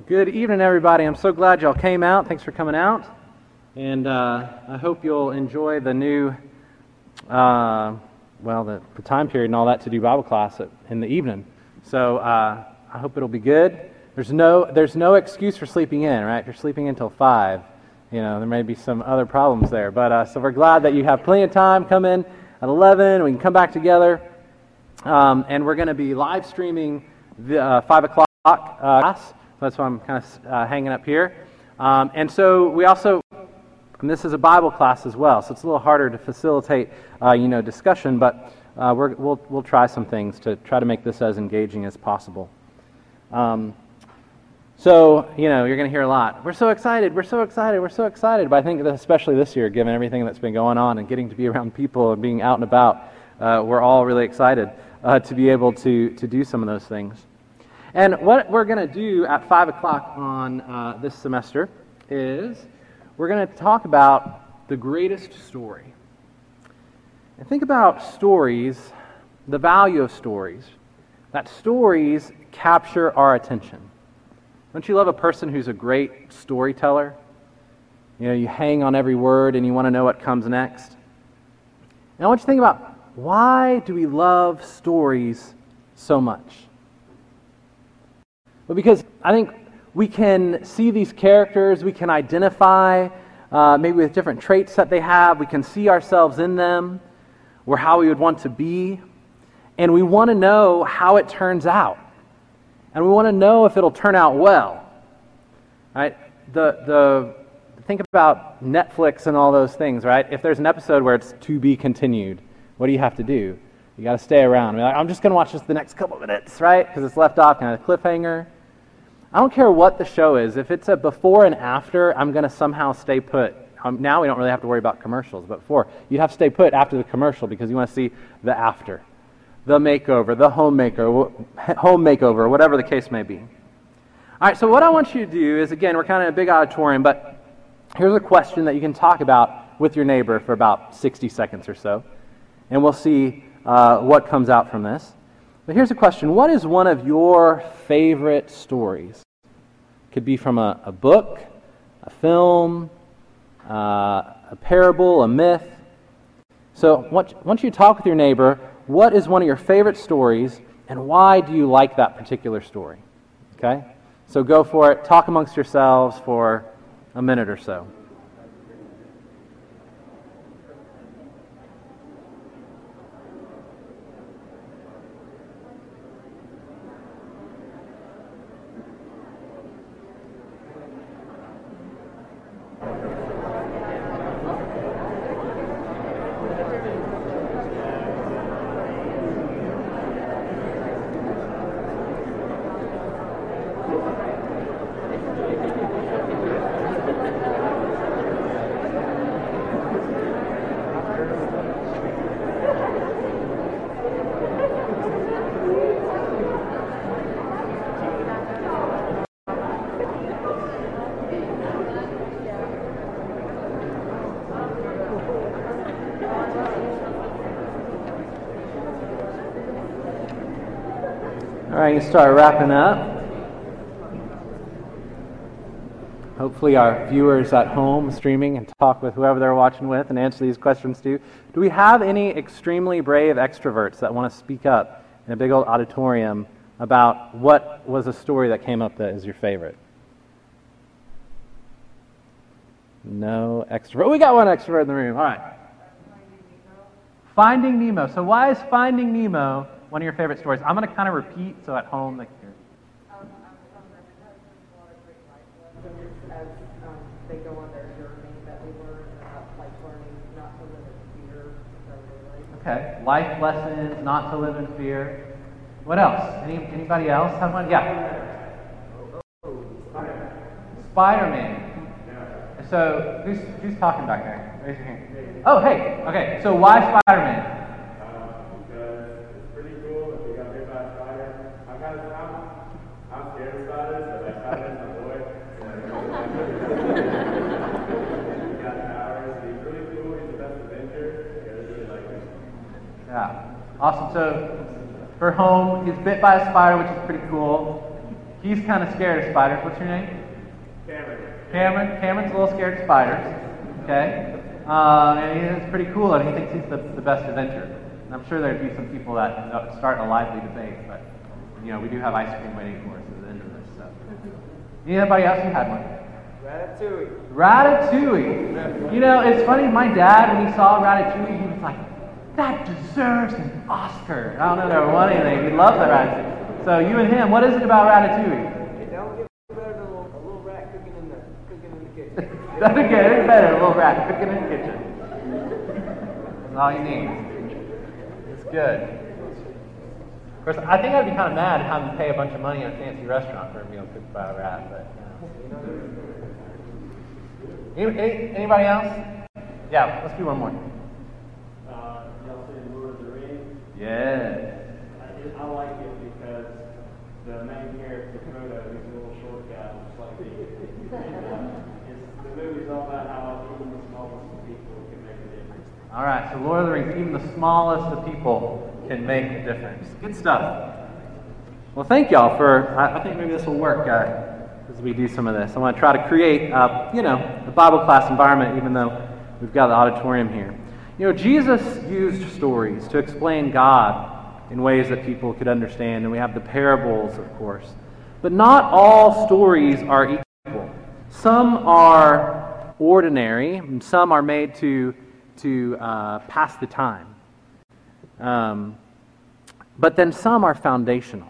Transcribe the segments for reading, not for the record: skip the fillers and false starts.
Good evening, everybody. I'm so glad y'all came out. Thanks for coming out. And I hope you'll enjoy the new, the time period and all that to do Bible class in the evening. So I hope it'll be good. There's no excuse for sleeping in, right? If you're sleeping in till 5, there may be some other problems there. But so we're glad that you have plenty of time. Come in at 11. We can come back together. And we're going to be live streaming the 5 o'clock class. That's why I'm kind of hanging up here. And so we also, and this is a Bible class as well, so it's a little harder to facilitate, discussion, but we'll try some things to try to make this as engaging as possible. You're going to hear a lot. We're so excited, we're so excited, we're so excited. But I think that especially this year, given everything that's been going on and getting to be around people and being out and about, we're all really excited to be able to do some of those things. And what we're going to do at 5 o'clock on this semester is we're going to talk about the greatest story. And think about stories, the value of stories, that stories capture our attention. Don't you love a person who's a great storyteller? You hang on every word and you want to know what comes next. And I want you to think about, why do we love stories so much? Well, because I think we can see these characters, we can identify maybe with different traits that they have, we can see ourselves in them, or how we would want to be, and we want to know how it turns out. And we want to know if it'll turn out well. Right? Think about Netflix and all those things, right? If there's an episode where it's to be continued, what do you have to do? You got to stay around. You're like, I'm just going to watch this the next couple of minutes, right? Because it's left off kind of a cliffhanger. I don't care what the show is. If it's a before and after, I'm going to somehow stay put. Now we don't really have to worry about commercials, but before, you'd have to stay put after the commercial because you want to see the after, the makeover, the home makeover, whatever the case may be. All right, so what I want you to do is, again, we're kind of in a big auditorium, but here's a question that you can talk about with your neighbor for about 60 seconds or so, and we'll see what comes out from this. But here's a question. What is one of your favorite stories? Could be from a book, a film, a parable, a myth. So once you talk with your neighbor, what is one of your favorite stories, and why do you like that particular story? Okay? So go for it. Talk amongst yourselves for a minute or so. All right, you can start wrapping up. Hopefully our viewers at home streaming and talk with whoever they're watching with and answer these questions too. Do we have any extremely brave extroverts that want to speak up in a big old auditorium about what was a story that came up that is your favorite? No extrovert. We got one extrovert in the room. All right. Finding Nemo. So why is Finding Nemo one of your favorite stories? I'm going to kind of repeat so at home they can hear. As they go on their journey that we learn about learning not to live in fear. Okay, life lessons, not to live in fear. What else? Anybody else have one? Yeah. Spider-Man. So who's talking back there? Raise your hand. Oh, hey. Okay. So why Spider-Man? Because it's pretty cool that we got hit by a spider. I'm scared of spiders, but that spider's my boy. He got powers. He's really cool. He's the best Avenger. I really like him. Yeah. Awesome. So for home, he's bit by a spider, which is pretty cool. He's kind of scared of spiders. What's your name? Cameron. Cameron's a little scared of spiders. Okay? And he's pretty cool, and he thinks he's the best adventurer. And I'm sure there'd be some people that start a lively debate, but we do have ice cream waiting for us at the end of this. So, anybody else who had one? Ratatouille. It's funny. My dad, when he saw Ratatouille, he was like, "That deserves an Oscar." I don't know if they won anything. He loved the Ratatouille. So you and him, what is it about Ratatouille? It don't get better than a little rat cooking in the kitchen. Doesn't get any better, a little rat cooking in the kitchen. That's all you need. It's good. Of course, I think I'd be kind of mad having to pay a bunch of money in a fancy restaurant for a meal cooked by a rat, but anybody else? Yeah, let's do one more. Y'all seen Lord of the Rings? Yeah. I like it because the main character, Frodo, he's a little short guy, just like me. The movie's all about how even the smallest of people can make a difference. All right, so Lord of the Rings, even the smallest of people can make a difference. Good stuff. Well, thank y'all for, I think maybe this will work as we do some of this. I want to try to create, a Bible class environment, even though we've got the auditorium here. Jesus used stories to explain God in ways that people could understand, and we have the parables, of course. But not all stories are equal. Some are ordinary, and some are made to pass the time. But then some are foundational.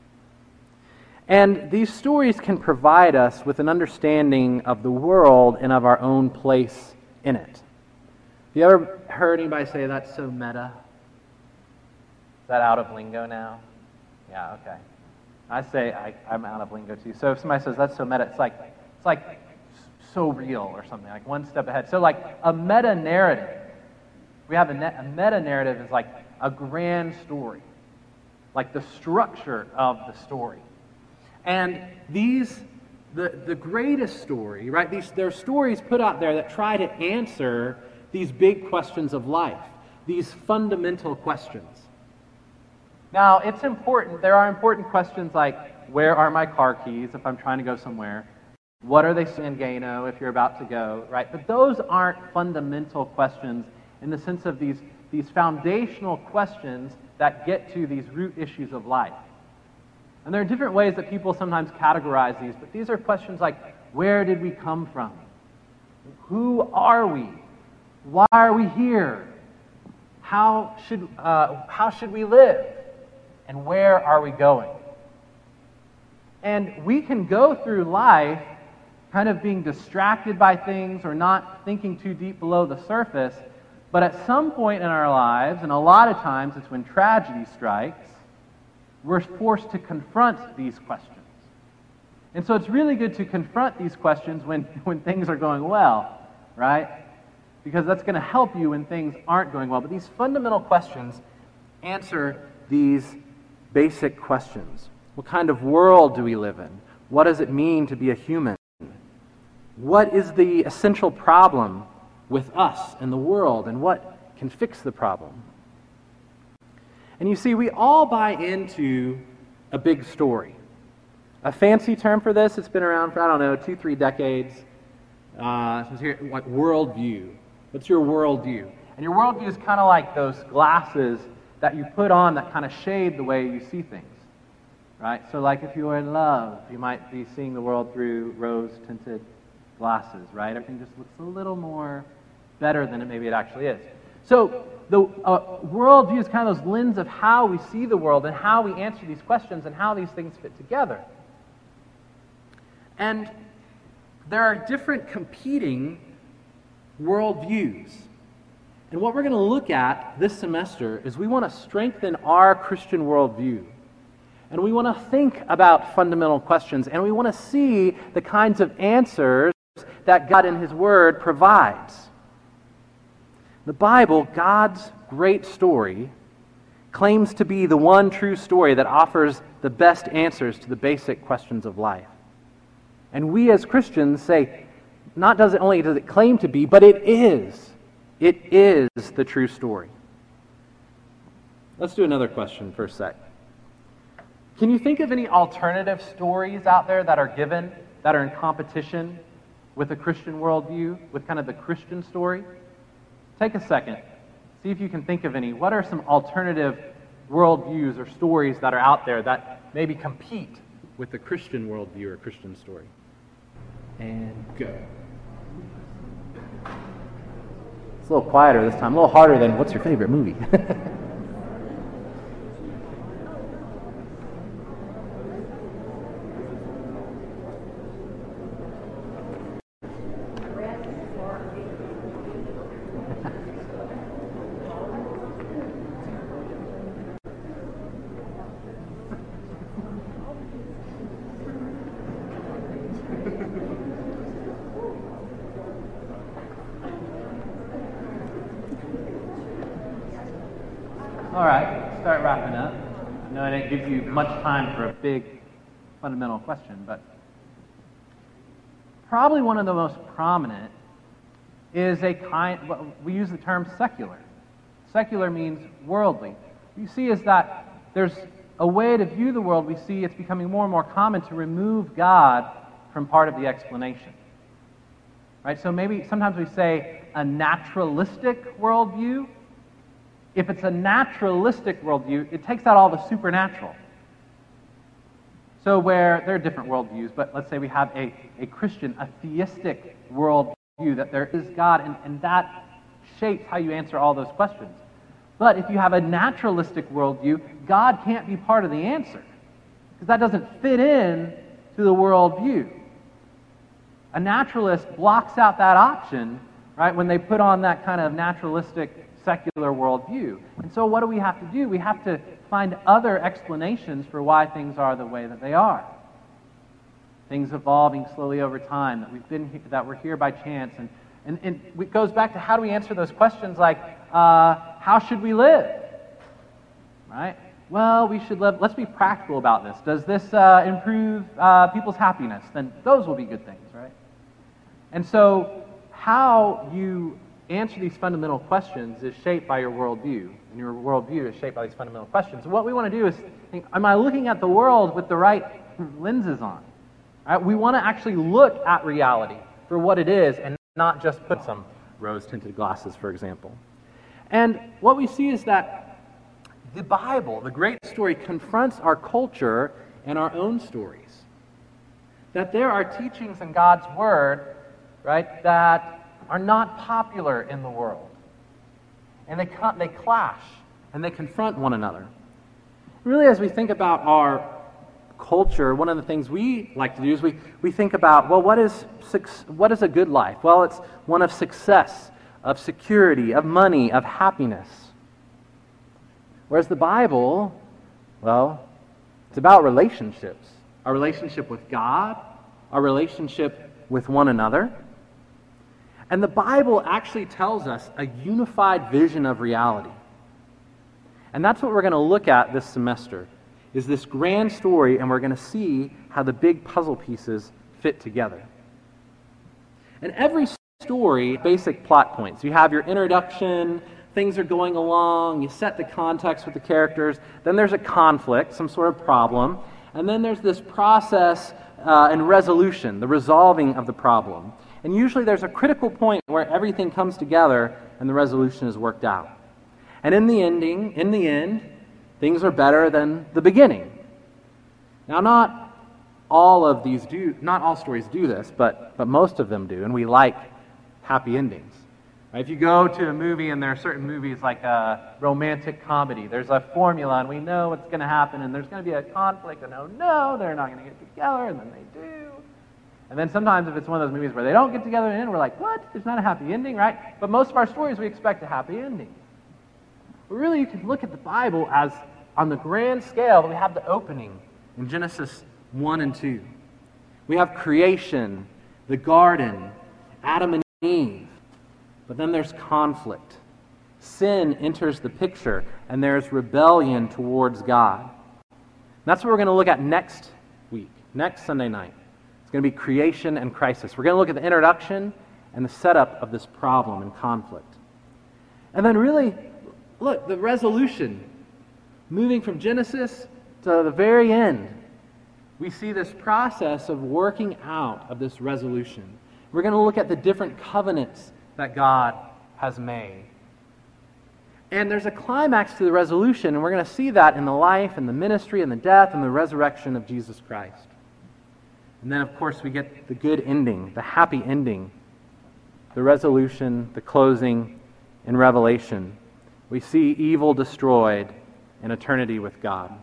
And these stories can provide us with an understanding of the world and of our own place in it. Have you ever heard anybody say, "That's so meta"? Is that out of lingo now? Yeah, okay. I say I'm out of lingo too. So if somebody says, "That's so meta," it's like so real or something, like one step ahead. So like a meta-narrative. We have a meta-narrative is like a grand story, like the structure of the story. And the greatest story, right? There are stories put out there that try to answer these big questions of life, these fundamental questions. Now, it's important. There are important questions like, where are my car keys if I'm trying to go somewhere? What are they saying in Gano if you're about to go, right? But those aren't fundamental questions in the sense of these foundational questions that get to these root issues of life. And there are different ways that people sometimes categorize these, but these are questions like, where did we come from? Who are we? Why are we here? How should we live? And where are we going? And we can go through life kind of being distracted by things or not thinking too deep below the surface, but at some point in our lives, and a lot of times it's when tragedy strikes, we're forced to confront these questions. And so it's really good to confront these questions when things are going well, right? Because that's going to help you when things aren't going well. But these fundamental questions answer these basic questions. What kind of world do we live in? What does it mean to be a human? What is the essential problem with us and the world, and what can fix the problem? And you see, we all buy into a big story. A fancy term for this, it's been around for, 2-3 decades. It's here, like worldview. What's your worldview? And your worldview is kind of like those glasses that you put on that kind of shade the way you see things. Right? So like if you were in love, you might be seeing the world through rose-tinted glasses, right? Everything just looks a little more better than maybe it actually is. So the worldview is kind of those lens of how we see the world and how we answer these questions and how these things fit together. And there are different competing worldviews. And what we're going to look at this semester is we want to strengthen our Christian worldview. And we want to think about fundamental questions, and we want to see the kinds of answers that God in His Word provides. The Bible, God's great story, claims to be the one true story that offers the best answers to the basic questions of life. And we as Christians say, not only does it claim to be, but it is. It is the true story. Let's do another question for a sec. Can you think of any alternative stories out there that are given, that are in competition with a Christian worldview, with kind of the Christian story? Take a second. See if you can think of any. What are some alternative worldviews or stories that are out there that maybe compete with the Christian worldview or Christian story? And go. It's a little quieter this time, a little harder than what's your favorite movie? All right, start wrapping up. I know I didn't give you much time for a big fundamental question, but probably one of the most prominent is a kind, well, we use the term secular. Secular means worldly. What you see is that there's a way to view the world. We see it's becoming more and more common to remove God from part of the explanation. Right? So maybe sometimes we say a naturalistic worldview. If it's a naturalistic worldview, it takes out all the supernatural. So where there are different worldviews, but let's say we have a Christian, a theistic worldview, that there is God, and that shapes how you answer all those questions. But if you have a naturalistic worldview, God can't be part of the answer, because that doesn't fit in to the worldview. A naturalist blocks out that option, right, when they put on that kind of naturalistic secular worldview. And so what do we have to do? We have to find other explanations for why things are the way that they are. Things evolving slowly over time, that we're here by chance. And it goes back to how do we answer those questions like, how should we live? Right? Well, we should live, let's be practical about this. Does this improve people's happiness? Then those will be good things, right? And so how you answer these fundamental questions is shaped by your worldview, and your worldview is shaped by these fundamental questions. So what we want to do is think, am I looking at the world with the right lenses on? Right? We want to actually look at reality for what it is and not just put some rose-tinted glasses, for example. And what we see is that the Bible, the great story, confronts our culture and our own stories. That there are teachings in God's Word, right, that are not popular in the world. And they clash, and they confront one another. Really, as we think about our culture, one of the things we like to do is we think about, well, what is a good life? Well, it's one of success, of security, of money, of happiness. Whereas the Bible, well, it's about relationships. Our relationship with God, our relationship with one another. And the Bible actually tells us a unified vision of reality. And that's what we're going to look at this semester, is this grand story, and we're going to see how the big puzzle pieces fit together. And every story, basic plot points. You have your introduction, things are going along, you set the context with the characters, then there's a conflict, some sort of problem, and then there's this process and resolution, the resolving of the problem. And usually there's a critical point where everything comes together and the resolution is worked out. And in the end, things are better than the beginning. Now, not all stories do this, but most of them do, and we like happy endings. Right? If you go to a movie, and there are certain movies like a romantic comedy, there's a formula, and we know what's going to happen, and there's going to be a conflict, and oh no, they're not going to get together, and then they do. And then sometimes if it's one of those movies where they don't get together in the end, we're like, what? There's not a happy ending, right? But most of our stories, we expect a happy ending. But really, you can look at the Bible as, on the grand scale, we have the opening in Genesis 1 and 2. We have creation, the garden, Adam and Eve. But then there's conflict. Sin enters the picture, and there's rebellion towards God. And that's what we're going to look at next week, next Sunday night. It's going to be creation and crisis. We're going to look at the introduction and the setup of this problem and conflict. And then really, look, the resolution. Moving from Genesis to the very end, we see this process of working out of this resolution. We're going to look at the different covenants that God has made. And there's a climax to the resolution, and we're going to see that in the life and the ministry and the death and the resurrection of Jesus Christ. And then, of course, we get the good ending, the happy ending, the resolution, the closing in Revelation. We see evil destroyed and eternity with God.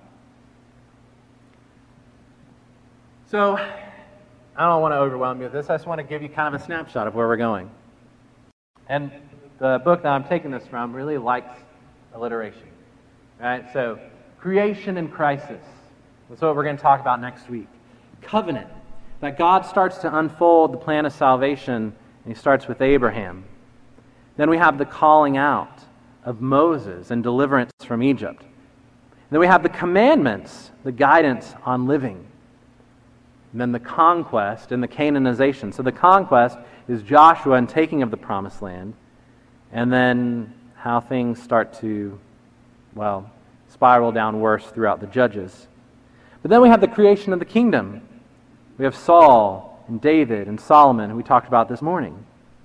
So, I don't want to overwhelm you with this. I just want to give you kind of a snapshot of where we're going. And the book that I'm taking this from really likes alliteration. Right? So, creation and crisis. That's what we're going to talk about next week. Covenant. That God starts to unfold the plan of salvation, and he starts with Abraham. Then we have the calling out of Moses and deliverance from Egypt. Then we have the commandments, the guidance on living. And then the conquest and the Canaanization. So the conquest is Joshua and taking of the promised land. And then how things start to, spiral down worse throughout the Judges. But then we have the creation of the kingdom. We have Saul and David and Solomon, who we talked about this morning.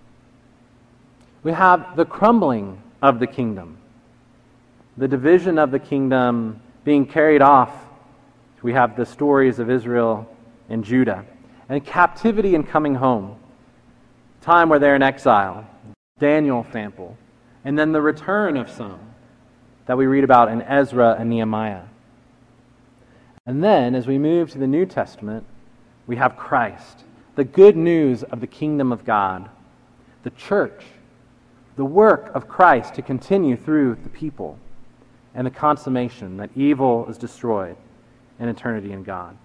We have the crumbling of the kingdom. The division of the kingdom being carried off. We have the stories of Israel and Judah. And captivity and coming home. Time where they're in exile. Daniel sample. And then the return of some that we read about in Ezra and Nehemiah. And then, as we move to the New Testament, we have Christ, the good news of the kingdom of God, the church, the work of Christ to continue through the people, and the consummation that evil is destroyed and eternity in God.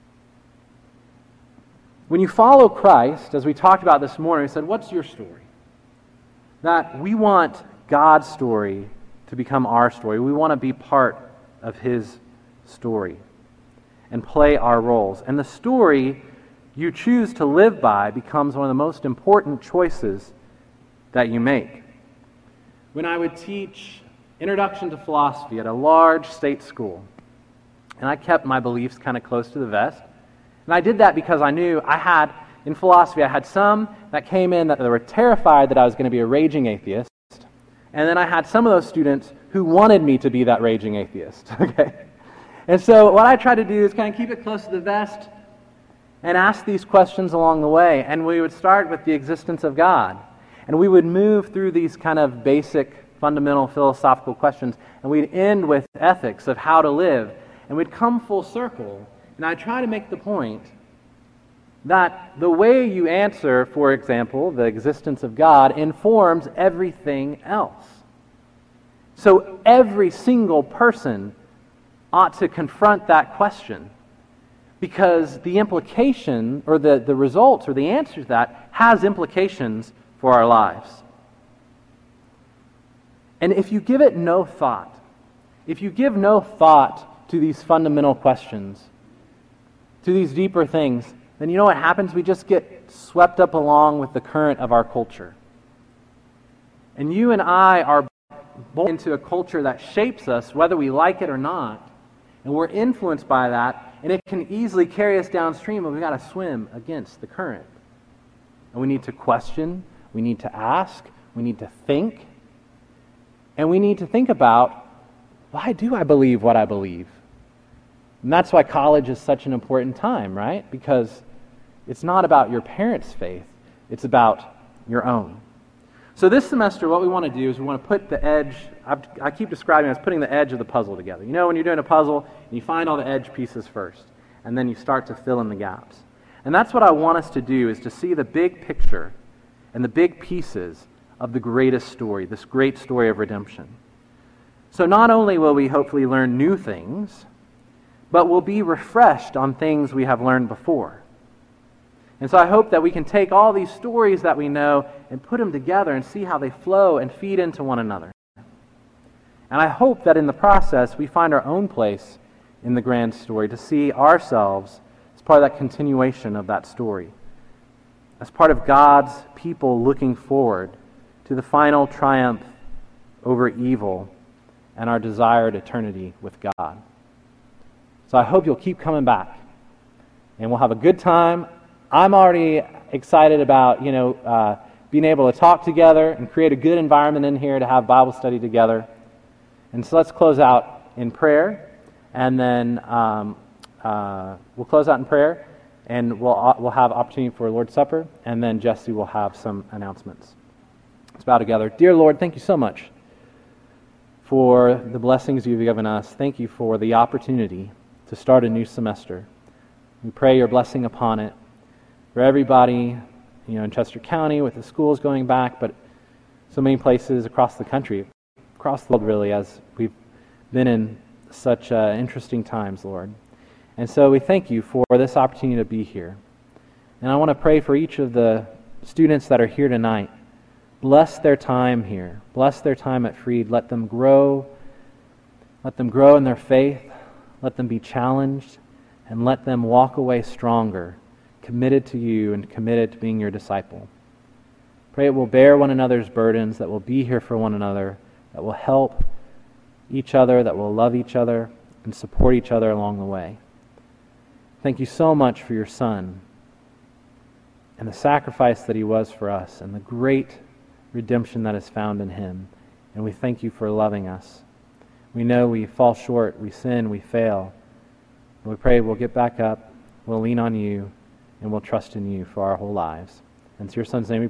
When you follow Christ, as we talked about this morning, we said, what's your story? That we want God's story to become our story. We want to be part of his story and play our roles. And the story you choose to live by becomes one of the most important choices that you make. When I would teach Introduction to Philosophy at a large state school, and I kept my beliefs kind of close to the vest, and I did that because I knew in philosophy, I had some that came in that they were terrified that I was going to be a raging atheist, and then I had some of those students who wanted me to be that raging atheist, okay? And so what I try to do is kind of keep it close to the vest and ask these questions along the way. And we would start with the existence of God. And we would move through these kind of basic, fundamental philosophical questions. And we'd end with ethics of how to live. And we'd come full circle. And I try to make the point that the way you answer, for example, the existence of God, informs everything else. So every single person ought to confront that question, because the implication or the results or the answer to that has implications for our lives. And if you give it no thought, if you give no thought to these fundamental questions, to these deeper things, then you know what happens? We just get swept up along with the current of our culture. And you and I are born into a culture that shapes us, whether we like it or not. And we're influenced by that, and it can easily carry us downstream, but we've got to swim against the current. And we need to question, we need to ask, we need to think, and we need to think about, why do I believe what I believe? And that's why college is such an important time, right? Because it's not about your parents' faith, it's about your own. So this semester, what we want to do is we want to put the edge, I keep describing it as putting the edge of the puzzle together. You know, when you're doing a puzzle, you find all the edge pieces first, and then you start to fill in the gaps. And that's what I want us to do, is to see the big picture and the big pieces of the greatest story, this great story of redemption. So not only will we hopefully learn new things, but we'll be refreshed on things we have learned before. And so I hope that we can take all these stories that we know and put them together and see how they flow and feed into one another. And I hope that in the process we find our own place in the grand story, to see ourselves as part of that continuation of that story, as part of God's people looking forward to the final triumph over evil and our desired eternity with God. So I hope you'll keep coming back, and we'll have a good time. I'm already excited about, being able to talk together and create a good environment in here to have Bible study together. And so let's close out in prayer, and then we'll close out in prayer, and we'll have opportunity for Lord's Supper, and then Jesse will have some announcements. Let's bow together. Dear Lord, thank you so much for the blessings you've given us. Thank you for the opportunity to start a new semester. We pray your blessing upon it for everybody, in Chester County with the schools going back, but so many places across the country, across the world really, as we've been in such interesting times, Lord. And so we thank you for this opportunity to be here. And I want to pray for each of the students that are here tonight. Bless their time here. Bless their time at Freed. Let them grow. Let them grow in their faith. Let them be challenged. And let them walk away stronger, committed to you and committed to being your disciple. Pray it will bear one another's burdens, that will be here for one another, that will help each other, that will love each other, and support each other along the way. Thank you so much for your Son and the sacrifice that he was for us and the great redemption that is found in him. And we thank you for loving us. We know we fall short, we sin, we fail. And we pray we'll get back up, we'll lean on you, and we'll trust in you for our whole lives. And it's your Son's name we